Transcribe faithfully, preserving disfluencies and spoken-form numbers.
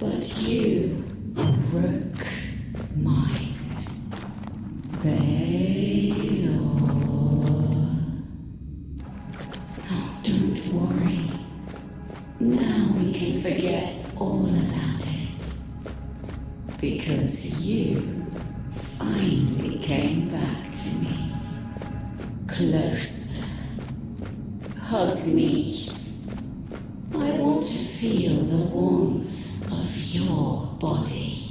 But you broke mine. Bayor. Oh, don't worry. Now we can forget all about it. Because you finally came back to me. Close. Hug me. I want to feel the warmth of your body.